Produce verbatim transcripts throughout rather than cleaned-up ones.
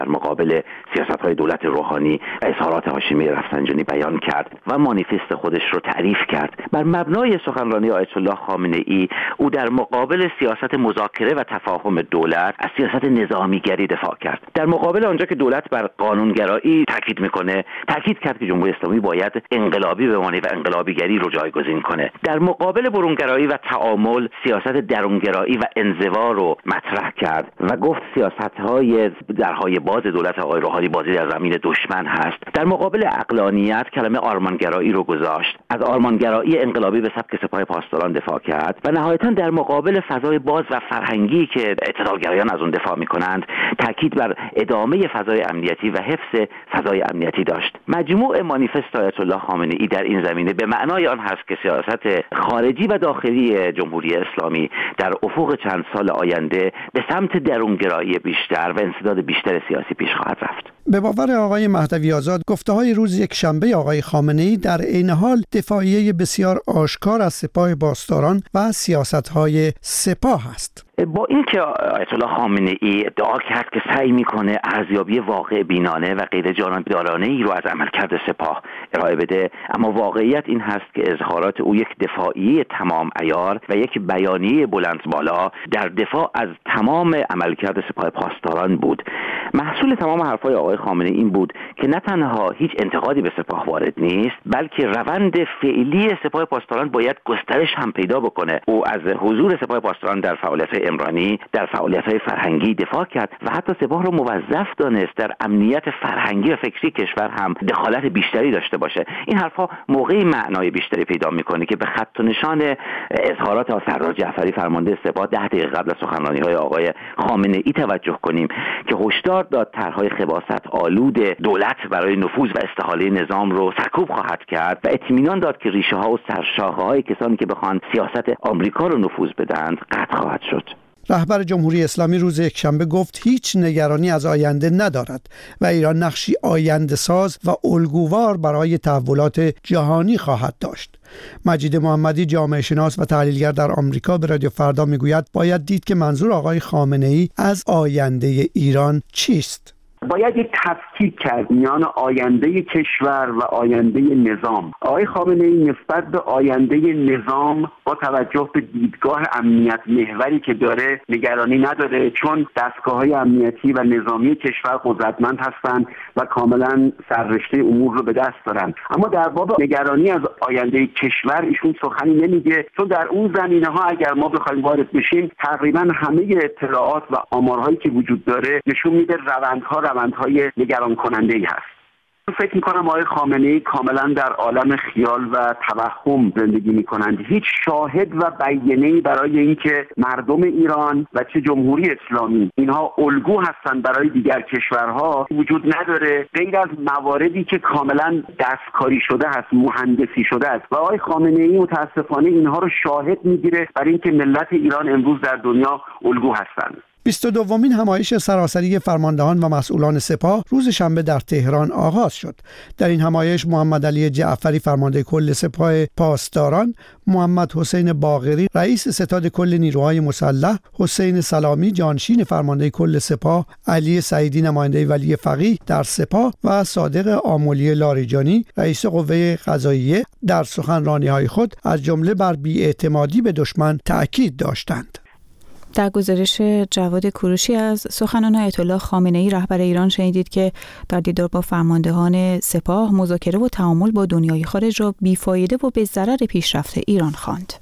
در مقابل سیاست‌های دولت روحانی و اظهارات هاشمی رفسنجانی بیان کرد و مانیفست خودش رو تعریف کرد. بر مبنای سخنرانی آیت الله خامنه‌ای او در مقابل سیاست مذاکره و تفاهم دولت از سیاست نظامیگری دفاع کرد. در مقابل آنجا که دولت بر قانونگرایی تاکید میکنه، تاکید کرد که جمهوری اسلامی باید انقلابی بمانه و انقلابیگری رو جایگزین کنه. در مقابل برونگرایی و تعامل سیاست درونگرایی و انزوا رو مطرح کرد و گفت سیاست‌های درهای باز دولت آقای روحانی بازی در زمین دشمن هست. در مقابل عقلانیت کلمه آرمانگرایی رو گذاشت، از آرمانگرایی انقلابی به سبک سپاه پاسداران دفاع کرد و نهایتاً در مقابل فضای باز و فرهنگی که اعتدالگرایان از اون دفاع میکنند تاکید بر ادامه فضای امنیتی و حفظ فضای امنیتی داشت. مجموع مانیفست آیت الله خامنه‌ای در این زمینه به معنای آن هست که سیاست خارجی و داخلی جمهوری اسلامی در افق چند سال آینده به سمت درونگرایی بیشتر و انسداد بیشتر سیاسی پیش خواهد رفت. به باور آقای مهدوی آزاد، گفته‌های روز یکشنبه آقای خامنه‌ای در عین حال دفاعیه بسیار آشکار از سپاه پاسداران و سیاست‌های سپاه است. با اینکه آیت الله خامنه‌ای ادعا کرد که سعی میکنه ارزیابی واقع بینانه و غیر جانبدارانه‌ای رو از عملکرد سپاه ارائه بده، اما واقعیت این هست که اظهارات او یک دفاعیه تمام عیار و یک بیانیه بلند بالا در دفاع از تمام عملکرد سپاه پاسداران بود. محصول تمام حرفای آقای خامنه‌ای این بود که نه تنها هیچ انتقادی به سپاه وارد نیست، بلکه روند فعلی سپاه پاسداران باید گسترش هم پیدا بکنه. او از حضور سپاه پاسداران در فعالیت‌های عمرانی، در فعالیت‌های فرهنگی دفاع کرد و حتی سپاه رو موظف دانست در امنیت فرهنگی و فکری کشور هم دخالت بیشتری داشته باشه. این حرفا موقعی معنای بیشتری پیدا میکنه که به خط و نشان اظهارات سردار جعفری فرمانده سپاه ده دقیقه قبل از سخنرانی‌های آقای خامنه‌ای توجه کنیم که هشدار داد طرح‌های خباثت آلود دولت برای نفوذ و استحاله نظام رو سرکوب خواهد کرد و اطمینان داد که ریشه‌ها و سرشاخه‌های کسانی که بخوان سیاست آمریکا رو نفوذ بدند قطع خواهد شد. رهبر جمهوری اسلامی روز یکشنبه گفت هیچ نگرانی از آینده ندارد و ایران نقشی آینده ساز و الگووار برای تحولات جهانی خواهد داشت. مجید محمدی، جامعه شناس و تحلیلگر در آمریکا، به رادیو فردا میگوید باید دید که منظور آقای خامنه‌ای از آینده ایران چیست. باید یک تفکیک کرد میان آینده کشور و آینده نظام. آقای خامنه‌ای نسبت به آینده نظام با توجه به دیدگاه امنیت محوری که داره نگرانی نداره، چون دستگاه‌های امنیتی و نظامی کشور قدرتمند هستند و کاملا سررشته امور رو به دست دارن. اما در باب نگرانی از آینده کشور ایشون سخنی نمیگه، چون در اون زمینه‌ها اگر ما بخوایم وارد بشیم تقریبا همه اطلاعات و آمارهایی که وجود داره نشون میده روندها روندهای نگران کننده‌ای هست. فکر میکنم آقای خامنه‌ای کاملا در عالم خیال و توهم زندگی میکنند. هیچ شاهد و بیانیه‌ای برای اینکه مردم ایران و چه جمهوری اسلامی اینها الگو هستند برای دیگر کشورها وجود نداره، غیر از مواردی که کاملا دستکاری شده هست، مهندسی شده است و آقای خامنه‌ای متاسفانه اینها رو شاهد میگیره برای اینکه ملت ایران امروز در دنیا الگو هستند. بیست و دومین همایش سراسری فرماندهان و مسئولان سپاه روز شنبه در تهران آغاز شد. در این همایش محمد علی جعفری فرمانده کل سپاه پاسداران، محمد حسین باقری رئیس ستاد کل نیروهای مسلح، حسین سلامی جانشین فرمانده کل سپاه، علی سعیدی نماینده ولی فقیه در سپاه و صادق آملی لاریجانی رئیس قوه قضاییه در سخنرانی‌های خود از جمله بر بی‌اعتمادی به دشمن تأکید داشتند. در گزارش جواد کوروشی از سخنان آیت الله خامنه‌ای رهبر ایران شنیدید که در دیدار با فرماندهان سپاه مذاکره و تعامل با دنیای خارج را بیفایده و به ضرر پیشرفت ایران خواند.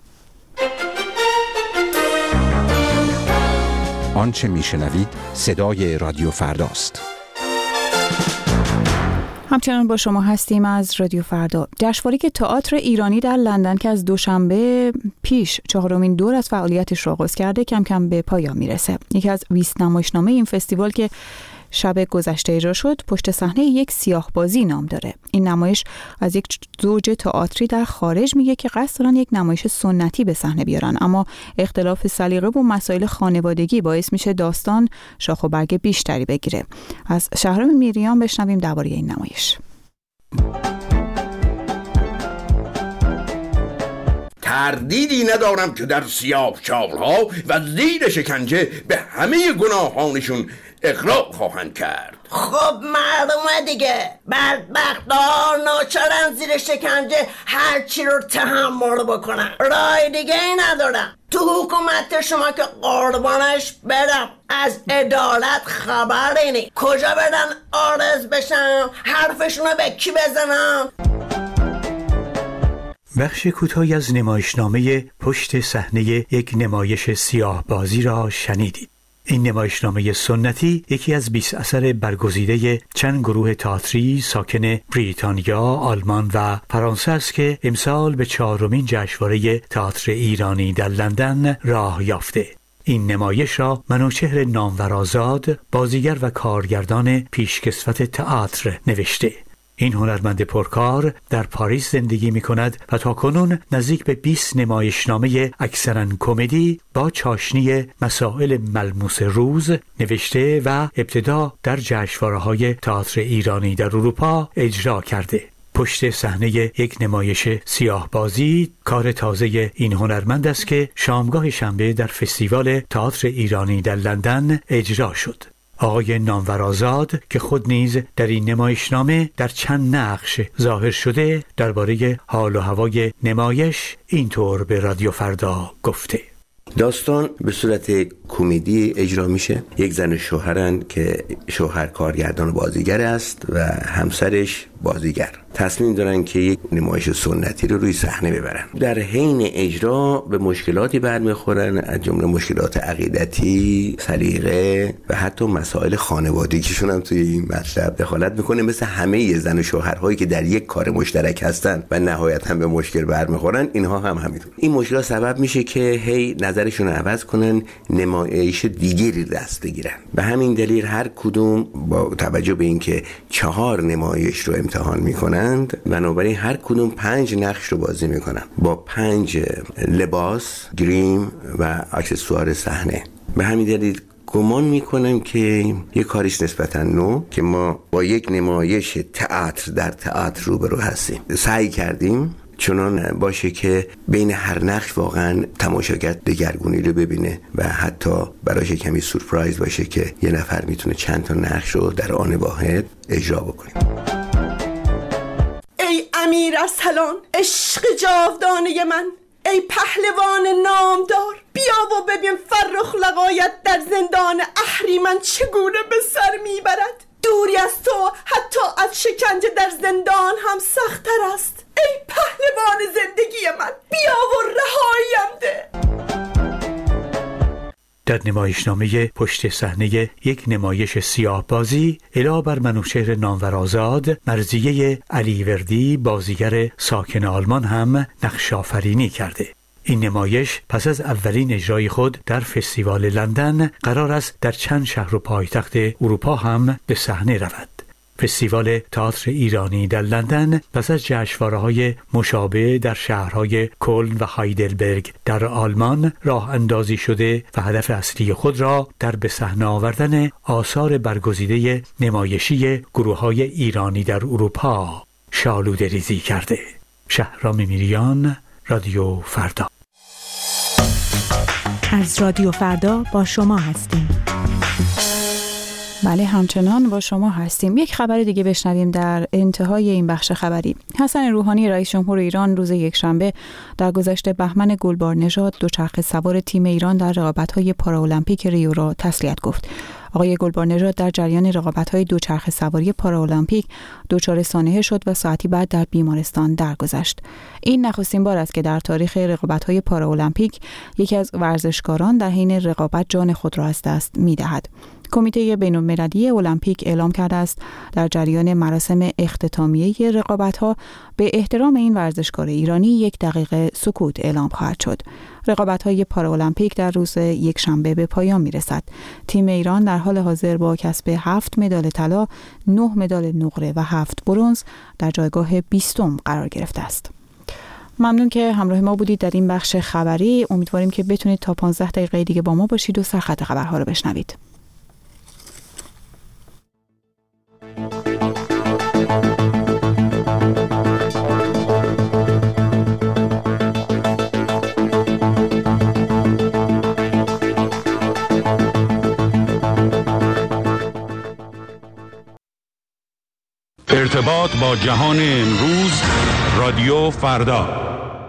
آنچه میشنوید صدای رادیو فرداست. همچنان با شما هستیم از رادیو فردا. جشنواره تئاتر ایرانی در لندن که از دوشنبه پیش چهارمین دور از فعالیتش را آغاز کرده کم کم به پایان میرسه. یکی از بیست نمایشنامه این فستیوال که شب گذشته اجرا شد پشت صحنه یک سیاه‌بازی نام داره. این نمایش از یک زوج تئاتری در خارج میگه که قصد دارن یک نمایش سنتی به صحنه بیارن، اما اختلاف سلیقه و مسائل خانوادگی باعث میشه داستان شاخ و برگ بیشتری بگیره. از شهرام میریان بشنویم درباره این نمایش. تردیدی ندارم که در سیاه چالها و زیر شکنجه به همه گناهانشون اقرار خواهند کرد. خب معلومه دیگه، بدبخت‌ها ناچارن زیر شکنجه هر چی رو تحمل بکنن، رای دیگه ای ندارن. تو حکومت شما که قربانش برم، از عدالت خبری نی. کجا بدن عارض بشن؟ حرفشونو به کی بزنم؟ بخش کوتاهی از نمایشنامه پشت صحنه یک نمایش سیاه بازی را شنیدید. این نمایشنامه سنتی یکی از بیست اثر برگزیده چند گروه تئاتری ساکن بریتانیا، آلمان و فرانسه است که امسال به چهارمین جشنواره تئاتر ایرانی در لندن راه یافته. این نمایش را منوچهر نامورآزاد، بازیگر و کارگردان پیشکسوت تئاتر نوشته. این هنرمند پرکار در پاریس زندگی می کند و تاکنون نزدیک به بیست نمایشنامه اکثراً کمدی با چاشنی مسائل ملموس روز نوشته و ابتدا در جشنواره‌های تئاتر ایرانی در اروپا اجرا کرده. پشت صحنه یک نمایش سیاه بازی کار تازه این هنرمند است که شامگاه شنبه در فستیوال تئاتر ایرانی در لندن اجرا شد. آقای نامورآزاد که خود نیز در این نمایشنامه در چند نقش ظاهر شده، درباره حال و هوای نمایش اینطور به رادیو فردا گفته: داستان به صورت کمدی اجرا میشه. یک زن شوهرن که شوهر کارگردان و بازیگر است و همسرش بازیگر تصمیم دارن که یک نمایش سنتی رو روی صحنه ببرن. در حین اجرا به مشکلاتی برمیخورن، از جمله مشکلات عقیدتی، سلیقه و حتی مسائل خانوادگیشون هم توی این مطلب دخالت میکنه، مثل همه زن و شوهرهایی که در یک کار مشترک هستن و نهایتا به مشکل برمیخورن. اینها هم همینطور. این مشکلات سبب میشه که هی نظرشون رو عوض کنن، نمایش دیگری دست بگیرن. به همین دلیل هر کدوم با توجه به اینکه چهار نمایش رو امتحان میکنند، بنابراین هر کدوم پنج نقش رو بازی میکنن با پنج لباس، گریم و اکسسوار صحنه. به همین دلیل گمان میکنم که یک کاریش نسبتا نو که ما با یک نمایش تئاتر در تئاتر روبرو هستیم. سعی کردیم چنان باشه که بین هر نقش واقعا تماشاگر دگرگونی رو ببینه و حتی براش کمی سورپرایز باشه که یه نفر میتونه چند تا نقش رو در آن واحد اجرا بکنه. ای امیر ارسلان، عشق جاودانه من، ای پهلوان نامدار، بیا و ببین فرخ لقایت در زندان اهریمن چگونه به سر میبرد. دوری از تو حتی از شکنجه در زندان هم سخت‌تر است. ای پهلوان زندگی من، بیا و رهاییم ده. در نمایشنامه پشت صحنه یک نمایش سیاه بازی، علاوه بر منوچهر نامورآزاد، مرضیه علیوردی، بازیگر ساکن آلمان هم نقش آفرینی کرده. این نمایش پس از اولین اجرای خود در فستیوال لندن قرار است در چند شهر و پایتخت اروپا هم به صحنه رود. فستیوال تئاتر ایرانی در لندن پس از جشنواره‌های مشابه در شهرهای کلن و هایدلبرگ در آلمان راه اندازی شده و هدف اصلی خود را در به صحنه آوردن آثار برگزیده نمایشی گروه‌های ایرانی در اروپا شالوده ریزی کرده. شهرام میریان، رادیو فردا. از رادیو فردا با شما هستیم. بله، همچنان با شما هستیم. یک خبر دیگه بشنویم در انتهای این بخش خبری. حسن روحانی رئیس جمهور ایران روز یکشنبه در گذشته بهمن گلبارنژاد دوچرخه سوار تیم ایران در رقابت‌های پارالمپیک ریو را تسلیت گفت. آقای گلبارنژاد در جریان رقابت‌های دوچرخه سواری پارالمپیک دچار سانحه شد و ساعتی بعد در بیمارستان درگذشت. این نخستین بار است که در تاریخ رقابت‌های پارالمپیک یکی از ورزشکاران در حین رقابت جان خود را از دست می‌دهد. کمیته بین‌المللی المپیک اعلام کرده است در جریان مراسم اختتامیه رقابت‌ها به احترام این ورزشکار ایرانی یک دقیقه سکوت اعلام خواهد شد. رقابت‌های پارالمپیک در روز یکشنبه به پایان می‌رسد. تیم ایران در حال حاضر با کسب هفت مدال طلا، نه مدال نقره و هفت برنز در جایگاه بیستم قرار گرفته است. ممنون که همراه ما بودید در این بخش خبری. امیدواریم که بتونید تا پانزده دقیقه دیگه با ما باشید و سرخط خبرها رو بشنوید. ارتباط با جهان امروز، رادیو فردا.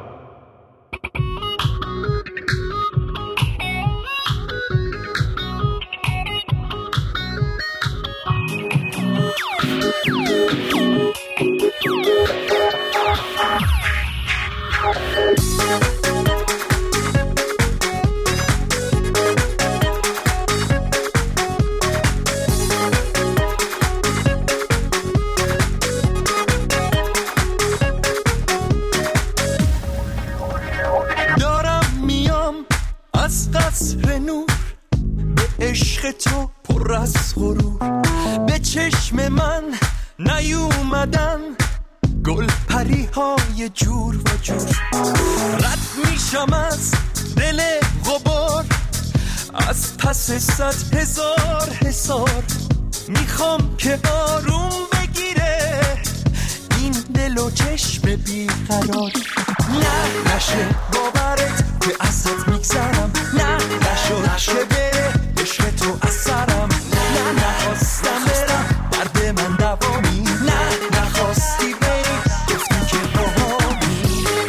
صد هزار هزار میخوام که آروم بگیره این دل و چشم بیقرار. نه نشه باورت که ازت میگذرم، نه نشو نشه بره عشق تو از سرم، نه نخواستم برم درد من دوامی، نه نخواستی بری گفتی که باهامی.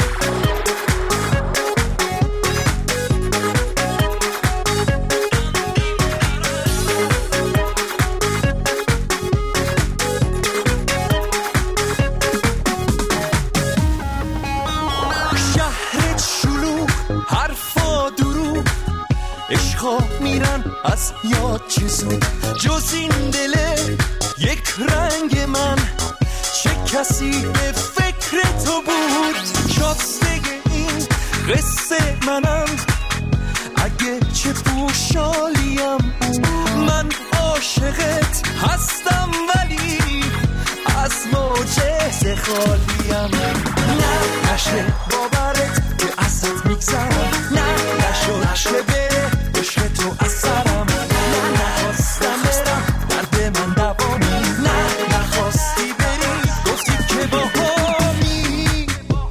میرن از یاد چه زود جز این دله یک رنگ من، چه کسی به فکر تو بود شاسته این قصه منم. اگه چه پوشالیم من عاشقت هستم ولی از معجزه خالیم. نه نشه باورت که ازت میگذرم، نه نشو نشه بره عشق تو از سرم، نه نخواستم برم درد من دوامی، نه نخواستی بری گفتی که باهامی.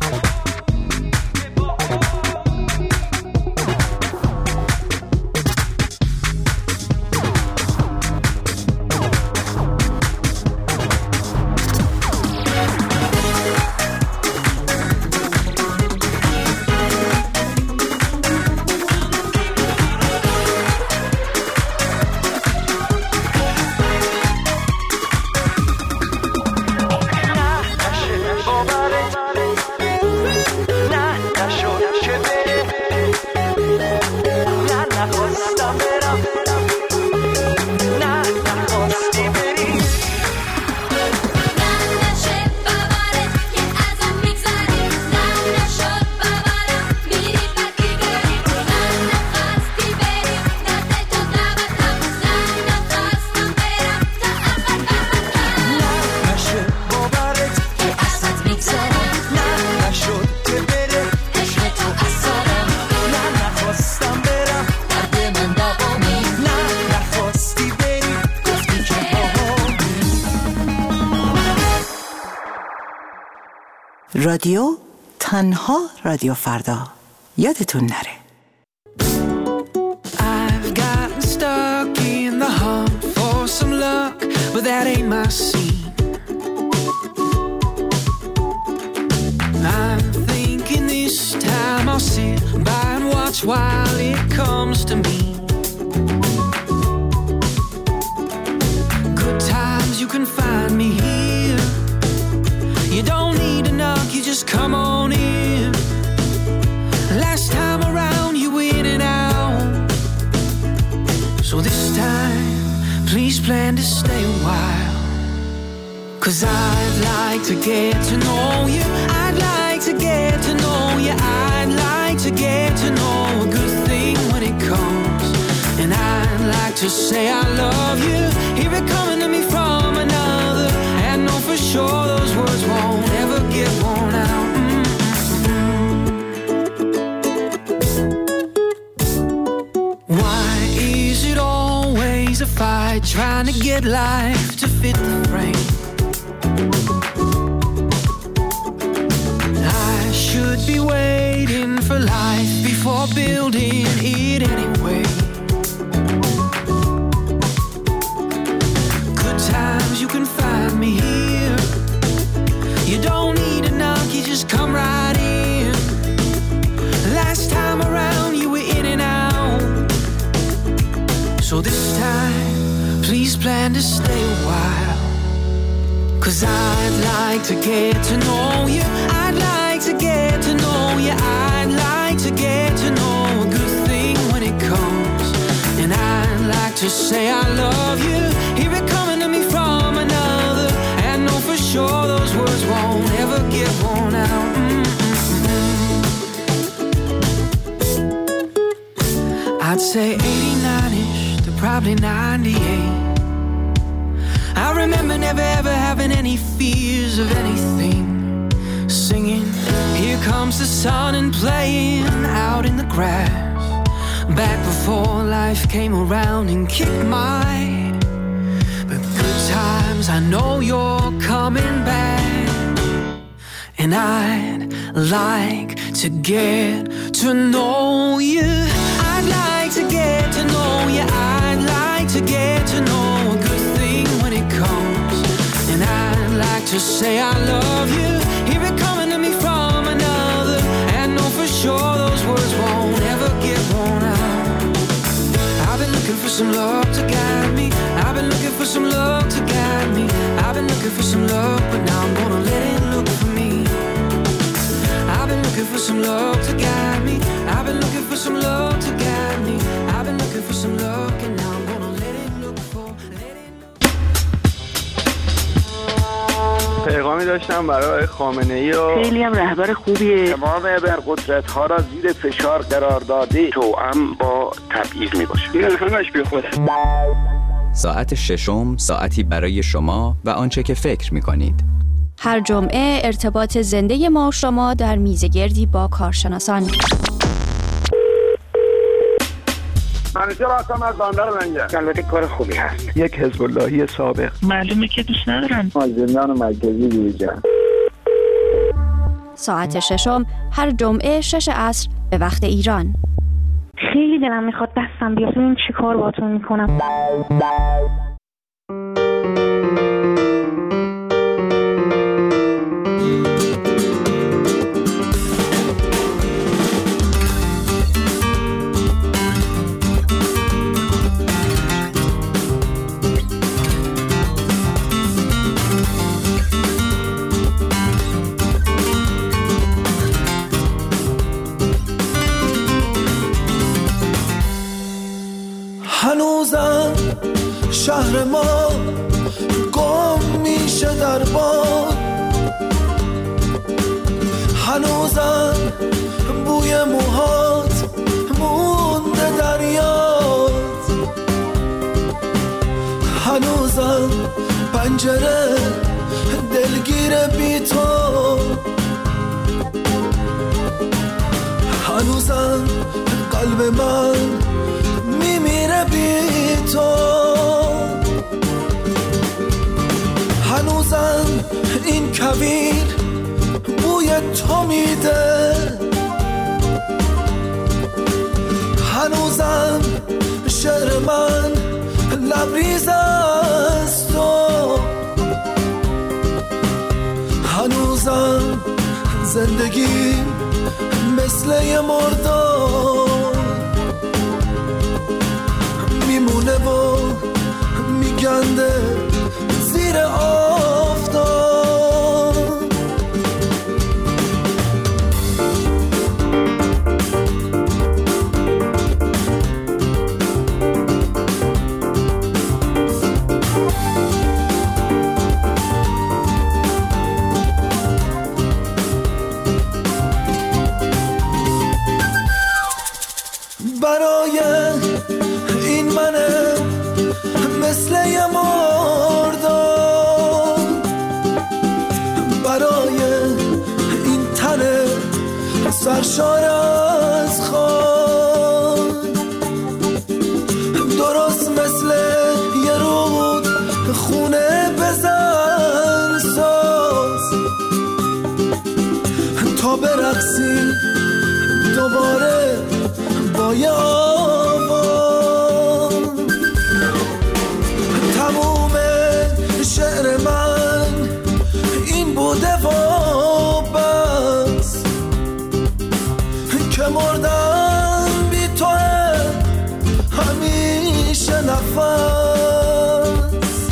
رادیو تنها رادیو فردا، یادتون نره. I've gotten stuck in the hunt for some luck, but that ain't my scene. I'm thinking this time I'll sit by and watch while it comes to me. Good times you can find me here. You don't need to knock, you just come on in. Last time around you in and out, so this time please plan to stay a while. Cause I'd like to get to know you, I'd like to get to know you, I'd like to get to know a good thing when it comes. And I'd like to say I love you, hear it coming to me from another, and know for sure those words won't ever get worn out. Mm-hmm. Why is it always a fight trying to get life to fit the frame? I should be waiting for life before building it anyway. Good times you can find me here. plan to stay a while. Cause I'd like to get to know you. I'd like to get to know you. I'd like to get to know a good thing when it comes. And I'd like to say I love you. Hear it coming to me from another. And know for sure those words won't ever get worn out. Mm-mm-mm. I'd say eighty-nine-ish to probably ninety-eight. I remember never ever having any fears of anything. Singing, here comes the sun, and playing out in the grass. Back before life came around and kicked my but good times, I know you're coming back. And I'd like to get to know you. I'd like to get to know you. I'd like to get to know a good thing when it comes. And I'd like to say I love you. Hear it coming to me from another. And know for sure those words won't ever get worn out. I've been looking for some love to guide me. I've been looking for some love to guide me. I've been looking for some love, but now I'm gonna let it look for me. I've been looking for some love to guide me. I've been looking for some love to guide me. I've been looking for some love, and now I'm gonna let it look for, let it look. پیغامی داشتم برای خامنه ای و خیلی هم رهبر خوبیه. تمام ابرقدرت ها را زیر فشار قرار داده توأم با تبعیض می باشه. این همش بی خوده. ساعت ششم ساعتی برای شما و آنچه که فکر می کنید. هر جمعه ارتباط زنده ما و شما در میزگردی با کارشناسان. منیجر هستم از بندر منجر. البته کار خوبی هست. یک حزب اللهی سابق. معلومه که دوست ندارن. از زندان مرکزی بیرون. ساعت ششم هر جمعه شش عصر به وقت ایران. خیلی دلم میخواد دستم بیاد ببین چی کار باهاتون میکنم. هنوزم شهر ما گم میشه در باد، هنوزم بوی موهات مونده در یاد، هنوزم پنجره دلگیر بی تو، هنوزم قلب من میمیره بی تو، هنوزم این کویر بوی تو میده، هنوزم شعر من لبریز از تو، هنوزم زندگی مثل یه مردار میمونه و میگنده زیر آفتاب. برای این منه مثل یه مردار، برای این تنه سرشار از خاک، درست مثل یه رود خونه بزن ساز تا برقصی دوباره با یه آواز. تموم شعر من این بوده و بس که مردم بی تو همیشه نفس.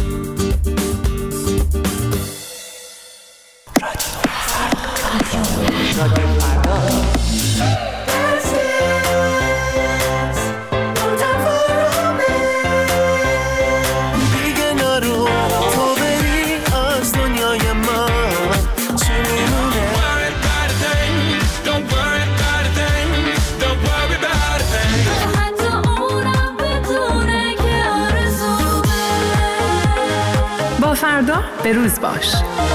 فردا به روز باش.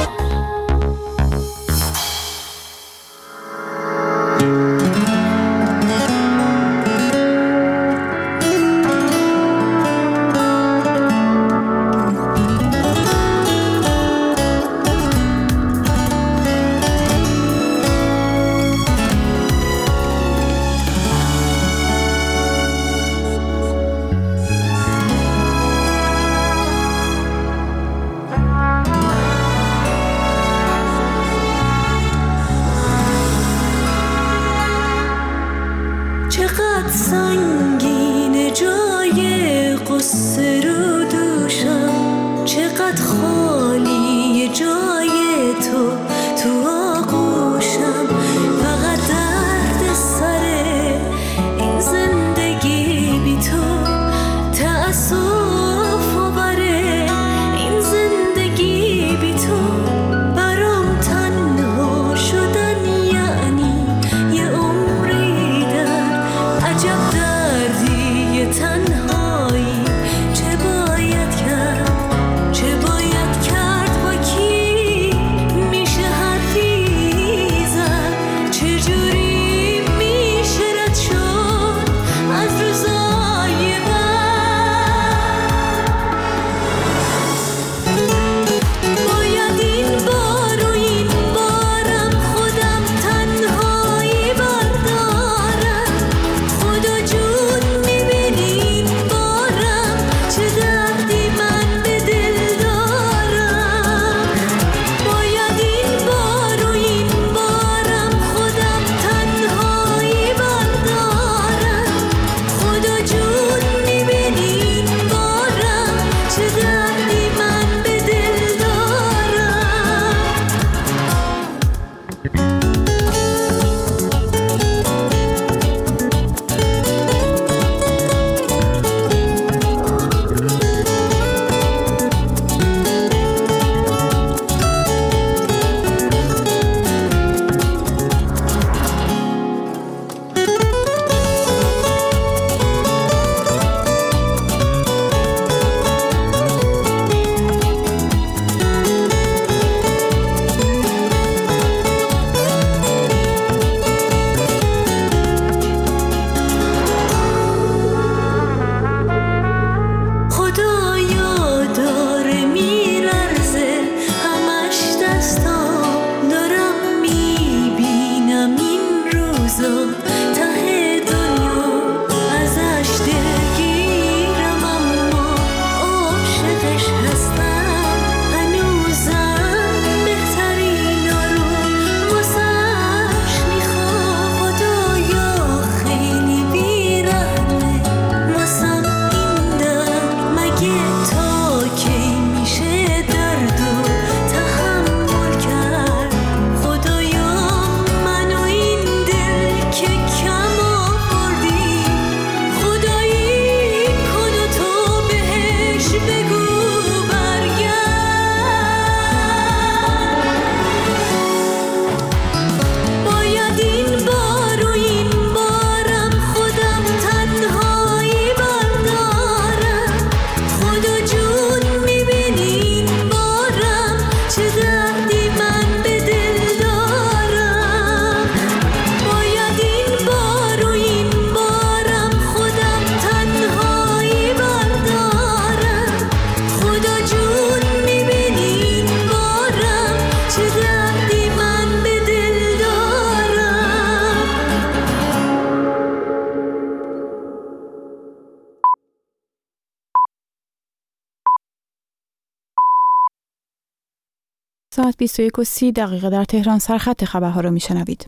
ساعت بیست و یک و سی دقیقه در تهران سرخط خبرها را میشنوید.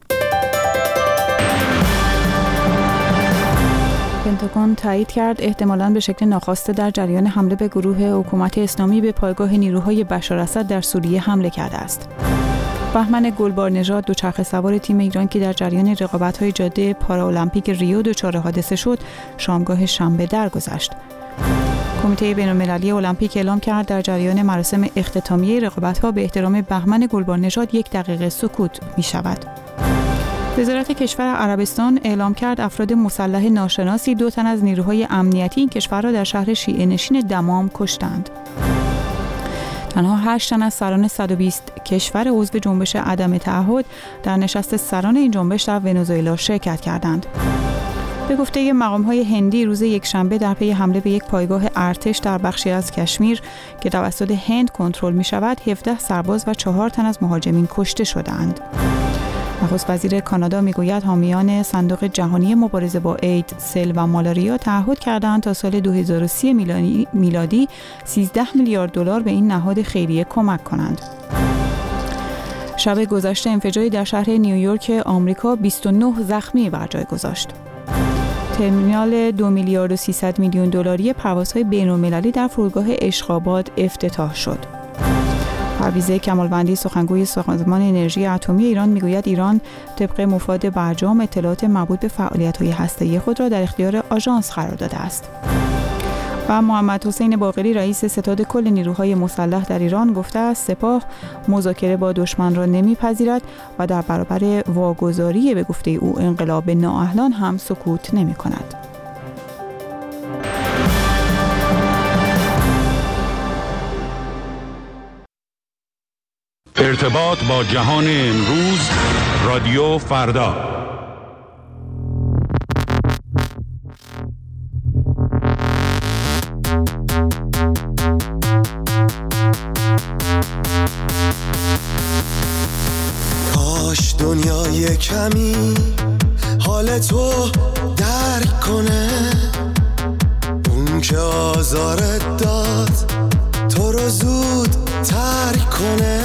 پنتاگون تایید کرد احتمالاً به شکل ناخواسته در جریان حمله به گروه حکومت اسلامی به پایگاه نیروهای بشار اسد در سوریه حمله کرده است. بهمن گلبارنژاد دوچرخه سوار تیم ایران که در جریان رقابت‌های جاده پارالمپیک ریو دچار حادثه شد، شامگاه شنبه درگذشت. کمیته بین‌المللی المپیک اعلام کرد در جریان مراسم اختتامیه رقابت‌ها به احترام بهمن گلبارنژاد یک دقیقه سکوت می‌شود. وزارت کشور عربستان اعلام کرد افراد مسلح ناشناسی دو تن از نیروهای امنیتی این کشور را در شهر شیعه نشین دمام کشتند. تنها هشت تن از سران صد و بیست کشور عضو جنبش عدم تعهد در نشست سران این جنبش در ونزوئلا شرکت کردند. به گفته مقام‌های هندی روز یکشنبه در پی حمله به یک پایگاه ارتش در بخشی از کشمیر که توسط هند کنترل می‌شود، هفده سرباز و چهار تن از مهاجمین کشته شدند. نخست وزیر کانادا میگوید حامیان صندوق جهانی مبارزه با اید، سل و مالاریا تعهد کردند تا سال دو هزار و سی میلادی سیزده میلیارد دلار به این نهاد خیریه کمک کنند. شب گذشته انفجاری در شهر نیویورک آمریکا بیست و نه زخمی بر جای گذاشت. ترمینال دو میلیارد و سیصد میلیون دلاری پروازهای بین‌المللی در فرودگاه اشخاباد افتتاح شد. پرویزه کمالوندی سخنگوی سازمان انرژی اتمی ایران میگوید ایران طبق مفاد برجام اطلاعات مربوط به فعالیت‌های هسته‌ای خود را در اختیار آژانس قرار داده است. و محمد حسین باقری رئیس ستاد کل نیروهای مسلح در ایران گفته است سپاه مذاکره با دشمن را نمیپذیرد و در برابر واگذاری به گفته او انقلاب نااهلان هم سکوت نمی‌کند. ارتباط با جهان امروز رادیو فردا. کاش دنیای کمی حال تو درک کنه، اون که آزارت داد تو رو زود ترک کنه.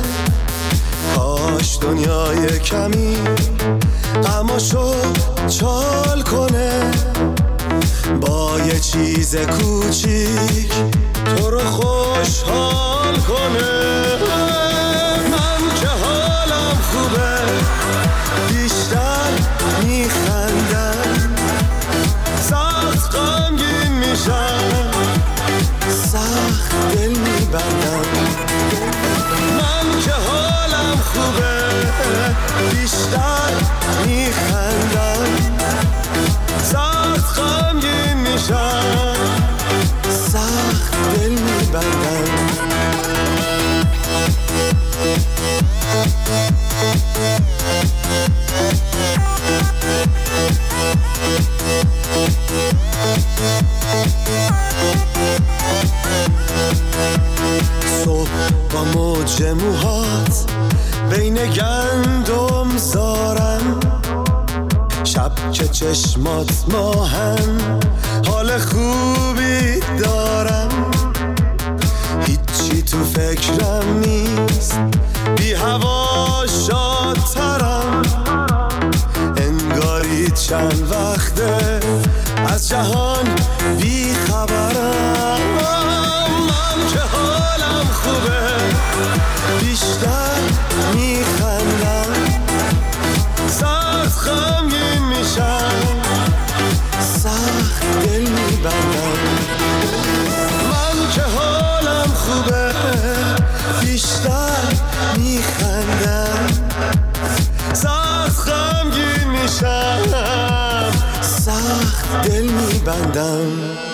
کاش دنیای کمی غماشو چال کنه، با یه چیز کوچیک تو رو خوشحال کنه. من که حالم خوبه بیشتر میخندم، سخت غمگین میشم سخت دل میبندم. من که حالم خوبه بیشتر میخندم، سخت غمگین میشم سخت دل میبندم. صبح با موج موهات بین گندم زارم، شب که چشمات ماهم حال خوبی دارم. هیچی تو فکرم نیست بی هوا شادترم، انگاری چند وقته از جهان بی خبرم. من که حالم خوبه بیشتر میخندم، سخت غمگین میشم سخت دل میبندم. من که حالم خوبه بیشتر میخندم، سخت غمگین میشم سخت دل میبندم.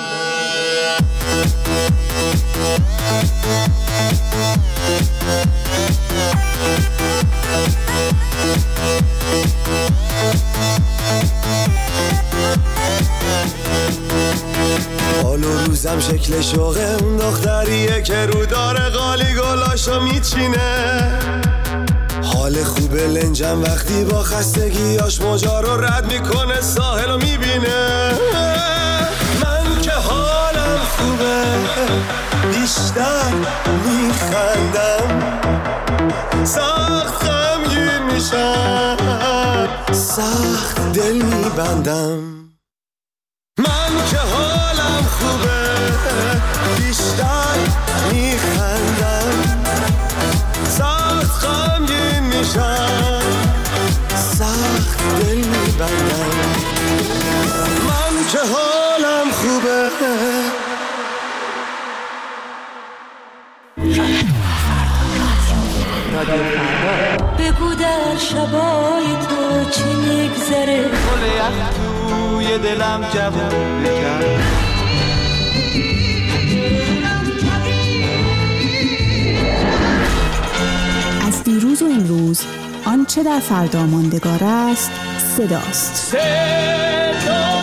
حال و روزم شکل شوقه اون دختریه که رو داره قالی گلاشو میچینه. حال خوبه لنجم وقتی با خستگیاش موجا رو رد میکنه ساحل رو میبینه. من که حالم خوبه بیشتر میخندم، سخت غمگین میشم سخت دل میبندم. من که حالم خوبه بیشتر میخندم، سخت غمگین میشم سخت دل میبندم. من که حالم خوبه. بگو در شبای تو چی میگذره، گل یخ توی دلم جوون بکرد. امروز آنچه در فردا ماندگار است صداست. صدا.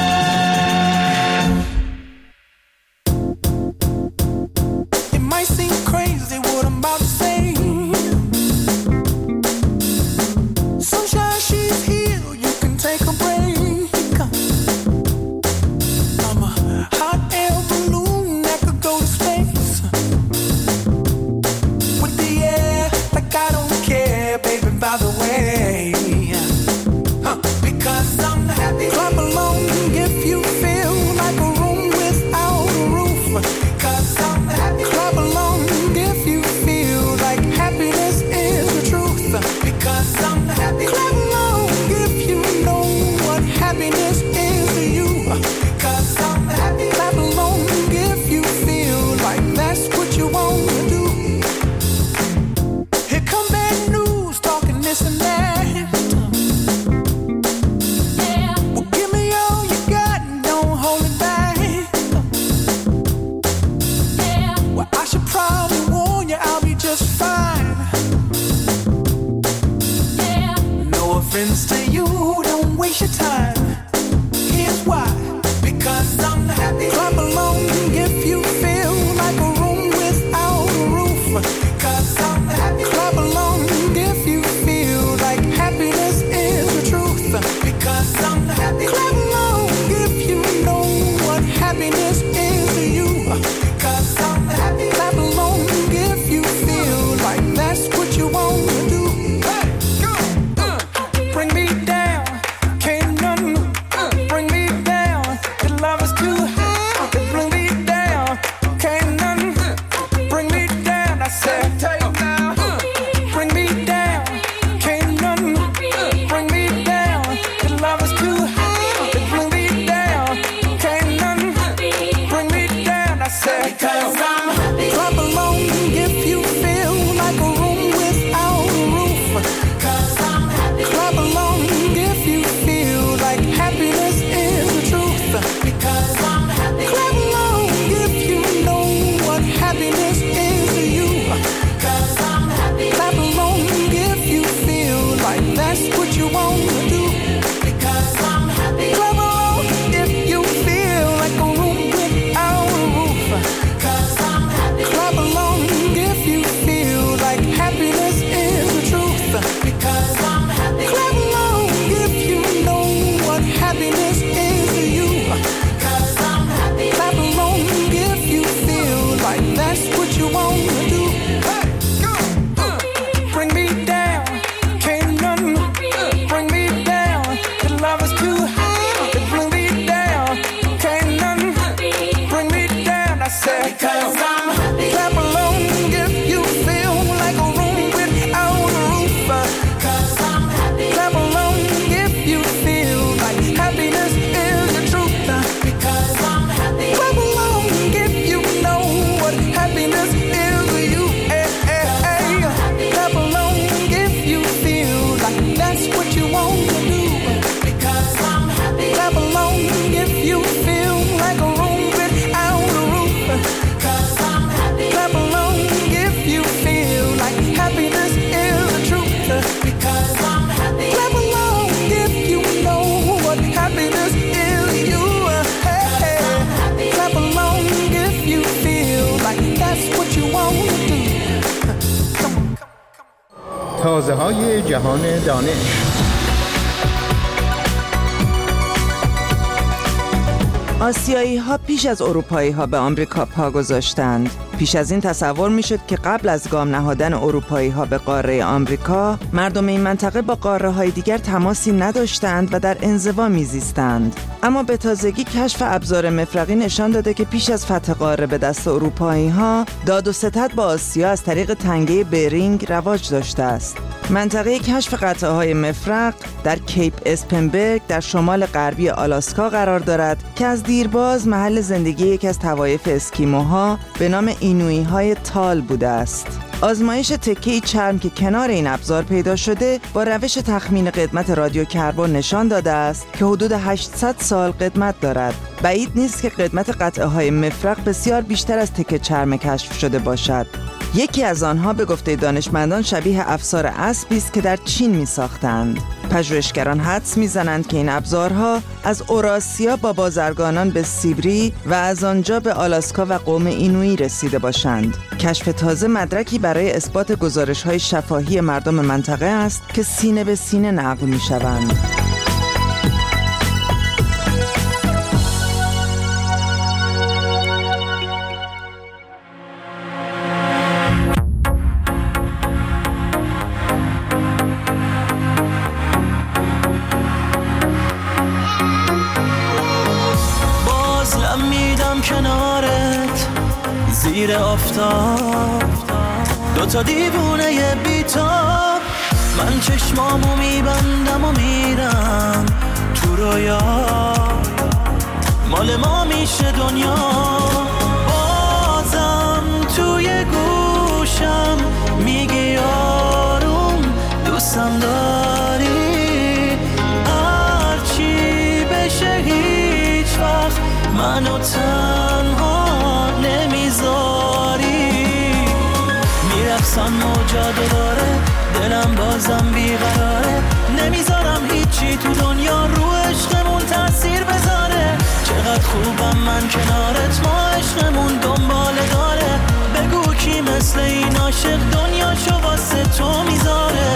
تازه‌های جهان دانش. آسیایی ها پیش از اروپایی ها به آمریکا پا گذاشتند. پیش از این تصور می شد که قبل از گام نهادن اروپایی ها به قاره آمریکا، مردم این منطقه با قاره های دیگر تماسی نداشتند و در انزوا می زیستند. اما به تازگی کشف ابزار مفرقی نشان داده که پیش از فتح قاره به دست اروپایی ها، داد و ستد با آسیا از طریق تنگه برینگ رواج داشته است. منطقه کشف قطعه های مفرق در کیپ اسپنبرگ در شمال غربی آلاسکا قرار دارد که از دیرباز محل زندگی یکی از طوایف اسکیموها به نام اینویی های تال بوده است. آزمایش تکه‌ای چرم که کنار این ابزار پیدا شده با روش تخمین قدمت رادیو کربن نشان داده است که حدود هشتصد سال قدمت دارد. بعید نیست که قدمت قطعه های مفرق بسیار بیشتر از تکه چرم کشف شده باشد. یکی از آنها به گفته دانشمندان شبیه افسار اسبی است که در چین می ساختند. پژوهشگران حدس می‌زنند که این ابزارها از اوراسیا با بازرگانان به سیبری و از آنجا به آلاسکا و قوم اینویی رسیده باشند. کشف تازه مدرکی برای اثبات گزارش‌های شفاهی مردم منطقه است که سینه به سینه نقل می‌شوند. زیر آفتاب دوتا دیوونه بیتاب، من چشمامو میبندم و میرم تو رویا، مال ما میشه دنیا. بازم توی گوشم میگی آروم دوستم داری، هرچی بشه هیچ وقت منو تنها نمیذاری. میرقصم موجا داره، دلم بازم بیقراره، نمیذارم هیچی تو دنیا رو عشقمون تأثیر بذاره. چقدر خوبم من کنارت، ما عشقمون دنباله داره. بگو کی مثل این عاشق دنیاشو واسه تو میذاره.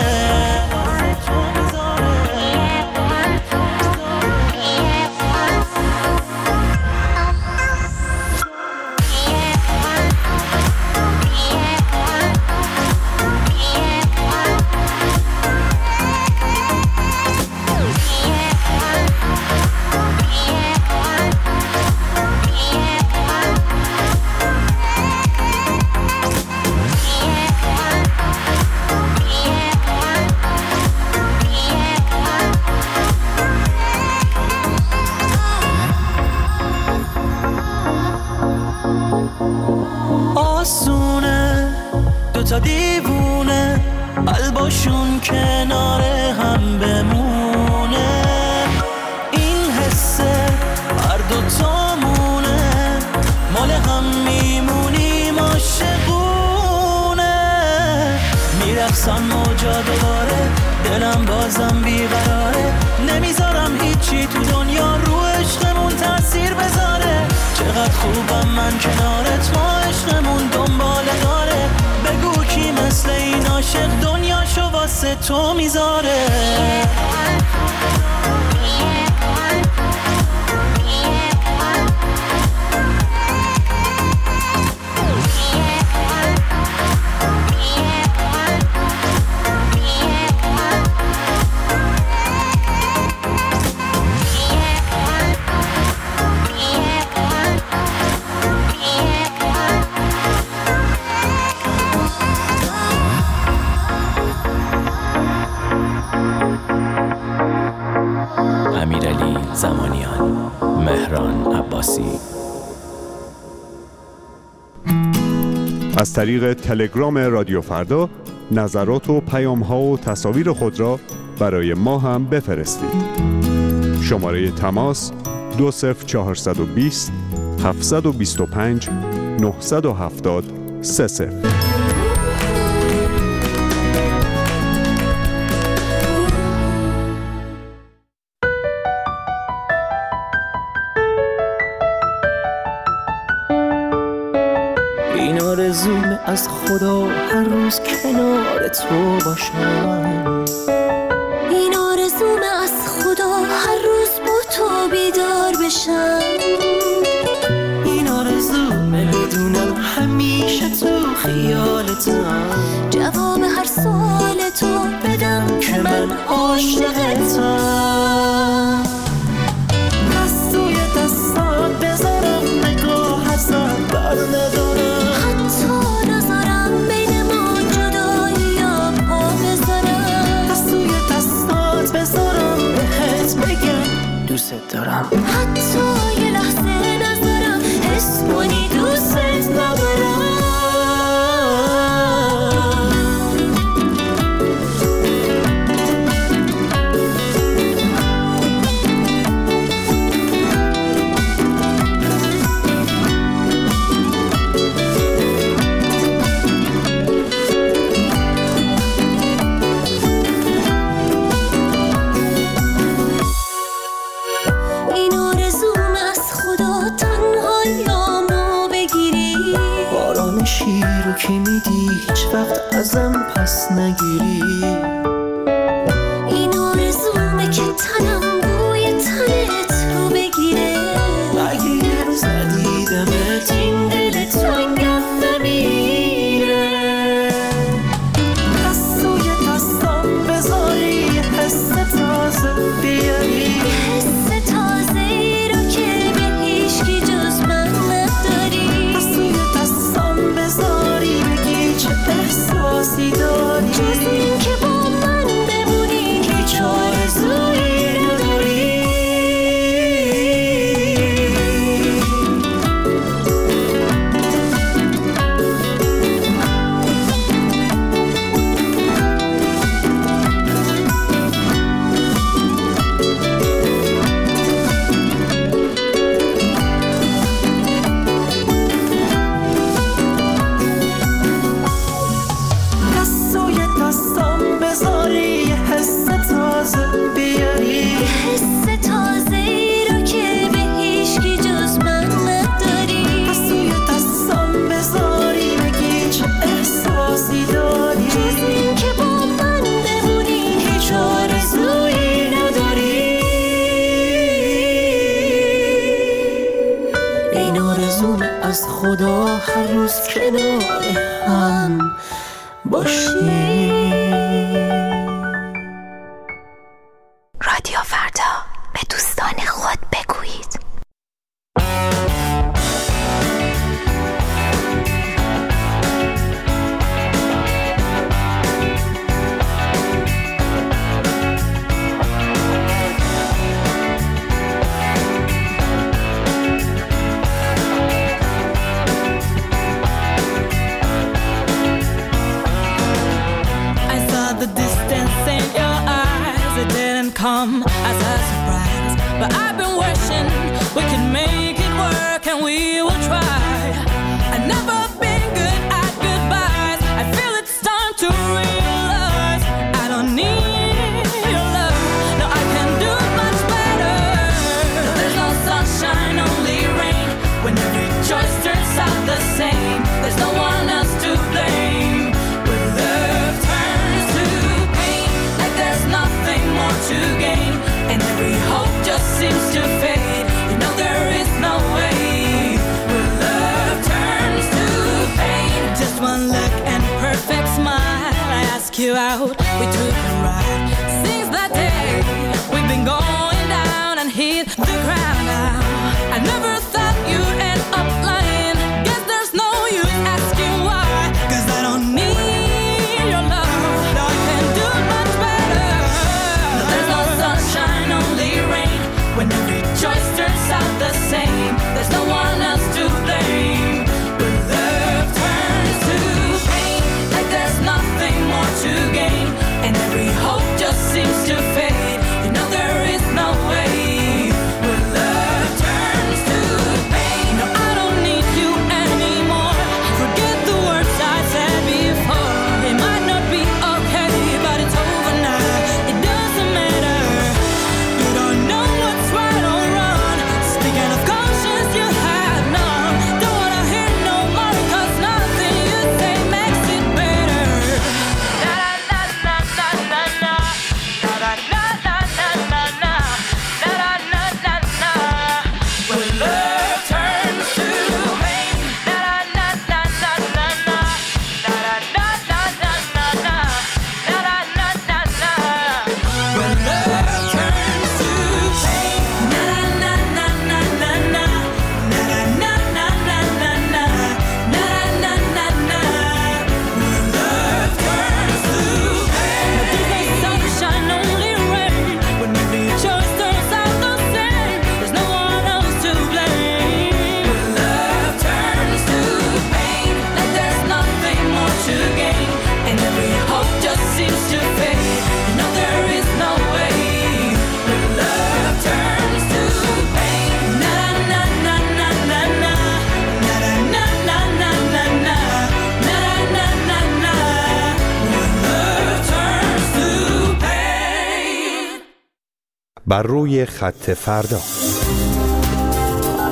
تا دیوونه قلباشون کنار هم بمونه، این حسه هر دوتامونه، مال هم میمونیم عاشقونه. میرقصم موجا دوباره، دلم بازم بیقراره، نمیذارم هیچی تو دنیا رو عشقمون تأثیر بذاره. چقدر خوبم من کنارت، ما عشقمون دنباله داره. بگو کی مثل این عاشق دنیاشو واسه تو میذاره. امیرعلی زمانیان، مهران عباسی. از طریق تلگرام رادیو فردا نظرات و پیام‌ها و تصاویر خود را برای ما هم بفرستید. شماره تماس دو صفر چهارصد و بیست هفتصد و بیست و پنج نهصد و هفتاد سه صفر. این آرزومه از خدا هر روز کنار تو باشم، این آرزومه از خدا هر روز با تو بیدار بشم، این آرزومه بدونم همیشه تو خیالتم، جواب هر سوال تو بدم که من عاشقتم. دستوی دستات بذارم نگاه ازم بر ندارم، حتی نظرم بین ما جدایی یا پا بذارم. دستوی دستات بذارم بهت بگم دوست دارم، حتی یه لحظه نظرم حس کنی دوست ندارم. وقت ازم پس نگیری. این آرزومه که تنم بوی تنت رو بگیره. اگه یه روز ندیدمت این دل تو انگم نمیره. دست روی دستم بذاری حس تازه بیاری. حس تازه ای رو که به هیچکی جز من نداری. دست روی دستم بذاری بگی چه احساسی داری. جز این که با من بمونی هیچ آرزویی نداری. دست روی دستم بذاری حس تازه بیاری. حس تازه ای رو که به هیچکی جز من نداری. دست روی دستم بذاری بگی چه احساسی داری. جز این که با من بمونی هیچ آرزویی نداری. این آرزوم از خدا هر روز کنار هم باشی. رادیو فردا، به دوستان خود بگویید. I saw the distance in your eyes. It didn't come as a surprise, but I've been wishing we could make it work, and we will try. I've never been good at goodbyes. I feel it's time to realize I don't need your love. No, I can do much better. No, there's no sunshine, only rain. When every choice turns out the same, there's no one else to blame. When love turns to pain, like there's nothing more to gain, and every hope just seems to fade. You know there is no way. When love turns to pain, just one look and perfect smile. I ask you out, we took a ride. Since that day, we've been going down and hit the ground now. I never thought you'd end up lying. Guess there's no use asking why, 'cause I don't need your love. No, I can do much better. No, there's no sunshine, only rain. When every choice turns out the same, there's no one else to blame. When love turns to pain, like there's nothing more to gain, and every hope just seems to fade. You know there is no way. When love turns to pain, no, I don't need you anymore. Forget the words I said before. It might not be okay, but it's over now. It doesn't matter. You don't know what's right or wrong. Speaking of conscience, you have none. Don't wanna hear no more, 'cause nothing you say makes it better. Na na na na na na na na na na na na na na na na. When love turns to pain, na na na na na na na na na na na na na na na na. When love turns to pain, na na na na na na na na na na na na na na na na. When love turns to pain, there's no sunshine, only rain. When every choice turns out the same, there's no one else to blame. When love turns to pain, like there's nothing more to gain, and every hope just seems to fade. You know there is no way. When love turns to pain, na na na na na na na na na na na na na na na na. When love turns to pain. بر روی خط فردا.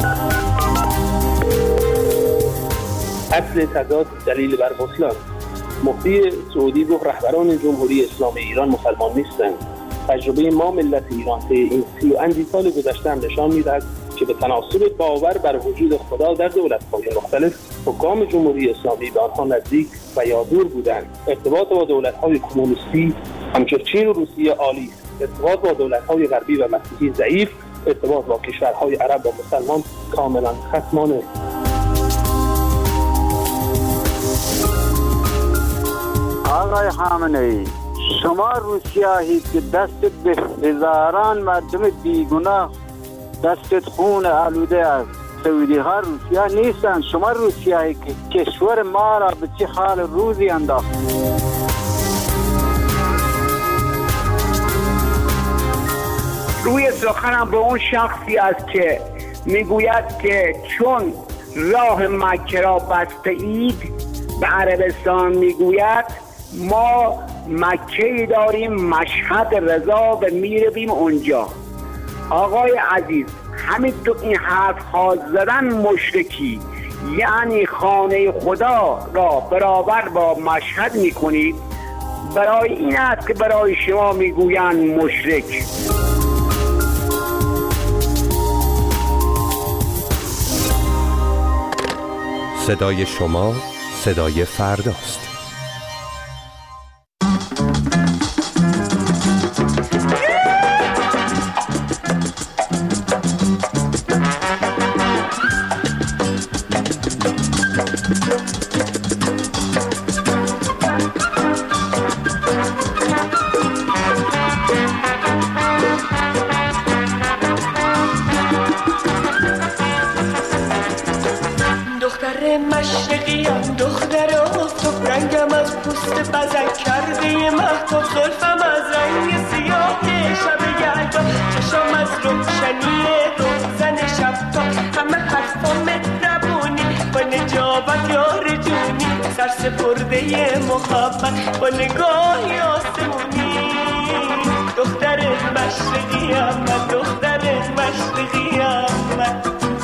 اصل تضاد دلیل بر بطلان. مفتی سعودی گفت رهبران جمهوری اسلامی ایران مسلمان نیستند. تجربه ما ملت ایران طی این سی و اندی سال گذشته هم نشان می‌دهد که به تناسب باور بر وجود خدا در دولت‌های مختلف حکام جمهوری اسلامی به آنها نزدیک و یا دور بودند. ارتباط با دولت‌های کمونیستی همچون چین و روسیه عالی است. ارتباط با دولت‌های غربی و مسیحی ضعیف. ارتباط با کشورهای عرب و مسلمان کاملا خصمانه. آقای خامنه‌ای، شما روسیایی که دست به هزاران مردم بیگناه دستت خون آلوده است. سعودی ها روسیا نیستند. شما روسیایی که کشور ما را به چه حال روزی انداخت. روی سخنم به اون شخصی است که میگوید که چون راه مکه را بسته اید به عربستان میگوید ما مکه‌ای داریم مشهد رضا و میرویم اونجا. آقای عزیز، همین تو این حرف ها زدن مشرکی، یعنی خانه خدا را برابر با مشهد میکنید. برای این است که برای شما میگویند مشرک. صدای شما صدای فرداست. مشرقیم دختر آفتاب، رنگم از پوست بزک کرده مهتاب، زلفم از رنگ سیاه شب یلدا، چشم از روشنی روزن شب تا، همه حرفام مهربونی با نجابت یار جونی، سرسپرده محبت با نگاهی آسمونی. دختر مشرقیم من، دختر مشرقیم من.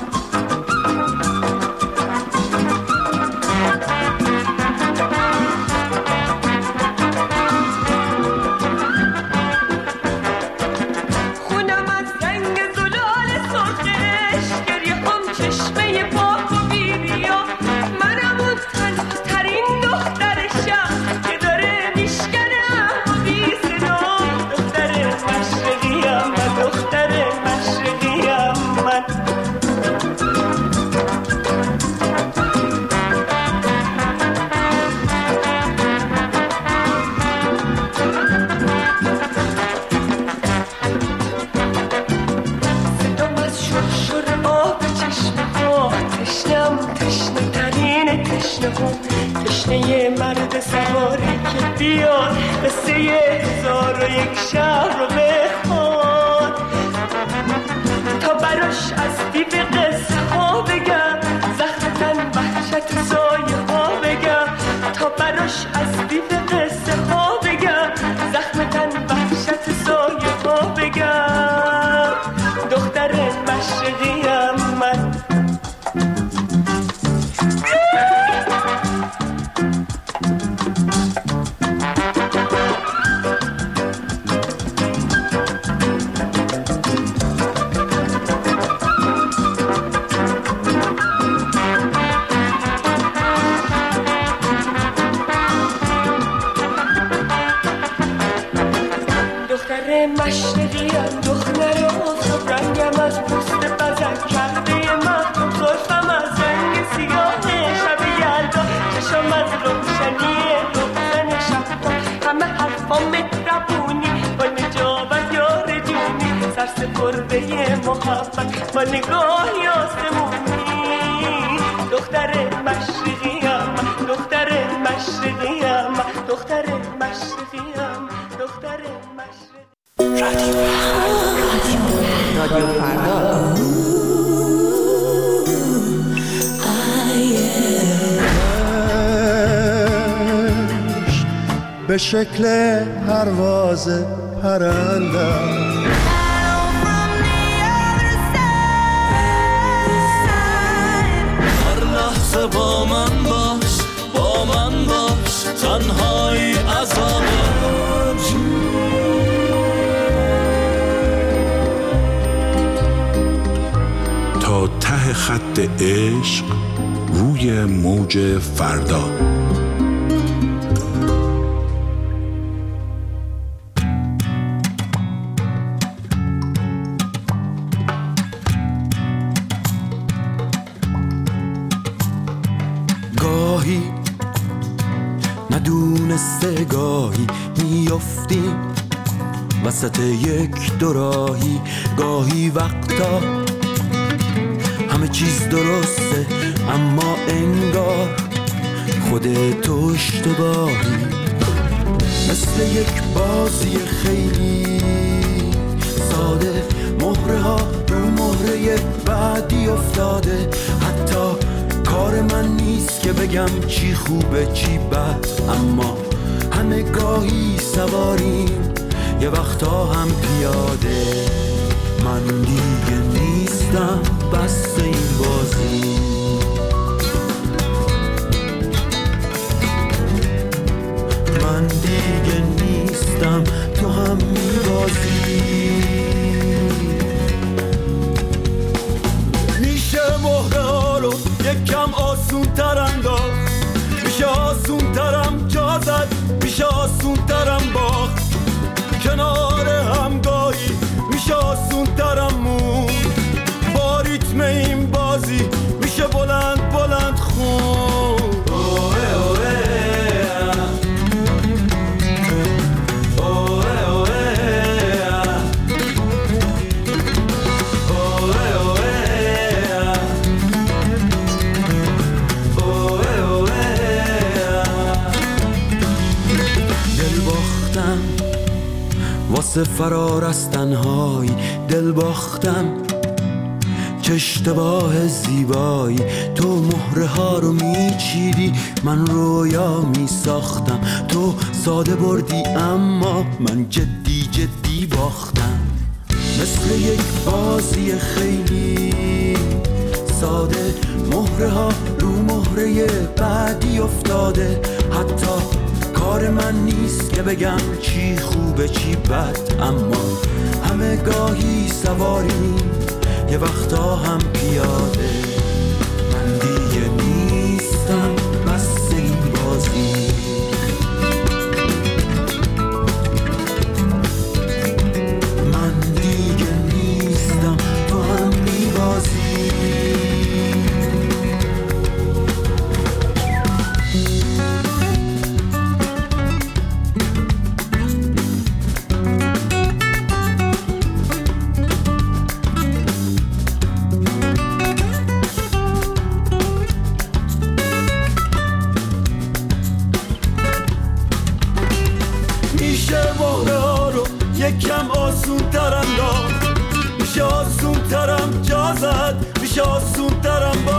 تشنه مرد سواری که بیاد قصه هزار و یک شهر رو بخواد، تا براش از دیو قصه ها بگم، زخم تن وحشت سایه ها بگم، تا براش از دیو قصه ها بگم، زخم تن وحشت سایه ها بگم. دختر مشرقیم من. مشرقیم دختر آفتاب، رنگم از پوست بزک کرده مهتاب، زلفم از رنگ سیاه شب یلدا، چشم از روشنی روزن شب تا، همه حرفام مهربونی با نجابت یار جونی، سرسپرده محبت با نگاهی آسمونی. دختر مشرقیم من، دختر مشرقیم من، دختر مشرقیم، دختر مشرقیم. رادیو رادیو فردا. به شکل پرواز پرنده هر لحظه با من باش، با من باش، تنهایی عذابه. تا ته خط عشق روی موج فردا. گاهی ندونسته گاهی میافتیم وسط یک دوراهی، گاهی وقتا همه چیز درسته اما انگار خودت اشتباهی، مثل یک بازی خیلی ساده، مهره ها رو مهره بعدی افتاده. حتی کار من نیست که بگم چی خوبه چی بد، اما همه گاهی سواریم یه وقتا هم پیاده. من دیگه نیستم بس این بازی، من دیگه نیستم تو هم میبازی. میشه مهره ها رو یکم آسون تر انداخت، میشه آسون ترم جا زد، میشه آسون ترم باخت، کنار همگاهی میشه آسون ترم مون، با ریتم این بازی میشه بلند بلند خون. اوه اوه واسه فرار از تنهایی، دل باختم چه اشتباه زیبایی. تو مهره ها رو میچیدی من رویا میساختم، تو ساده بردی اما من جدی جدی باختم، مثل یک بازی خیلی ساده، مهره ها رو مهره بعدی افتاده. حتی کار من نیست که بگم چی خوبه چی بد، اما همه گاهی سواریم یه وقتا هم پیاده. من دیگه نیستم بس این بازی، من دیگه نیستم تو هم میبازی. یکم آسون تر انداخت، میشه آسون ترم جا زد، میشه آسون ترم با